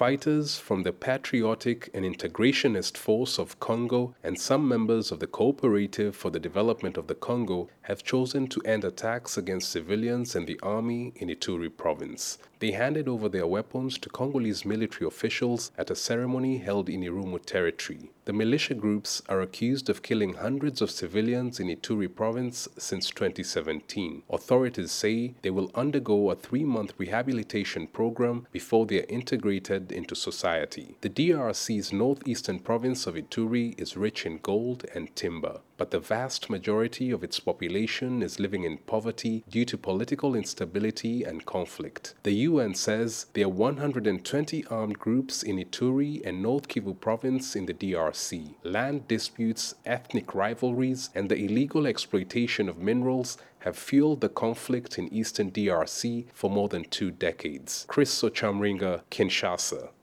Fighters from the Patriotic and Integrationist Force of Congo and some members of the Cooperative for the Development of the Congo have chosen to end attacks against civilians and the army in Ituri province. They handed over their weapons to Congolese military officials at a ceremony held in Irumu territory. The militia groups are accused of killing hundreds of civilians in Ituri province since 2017. Authorities say they will undergo a 3-month rehabilitation program before they are integrated into society. The DRC's northeastern province of Ituri is rich in gold and timber, but the vast majority of its population is living in poverty due to political instability and conflict. The UN says there are 120 armed groups in Ituri and North Kivu province in the DRC. Land disputes, ethnic rivalries, and the illegal exploitation of minerals have fueled the conflict in eastern DRC for more than 2 decades. Chris Sochamringa, Kinshasa.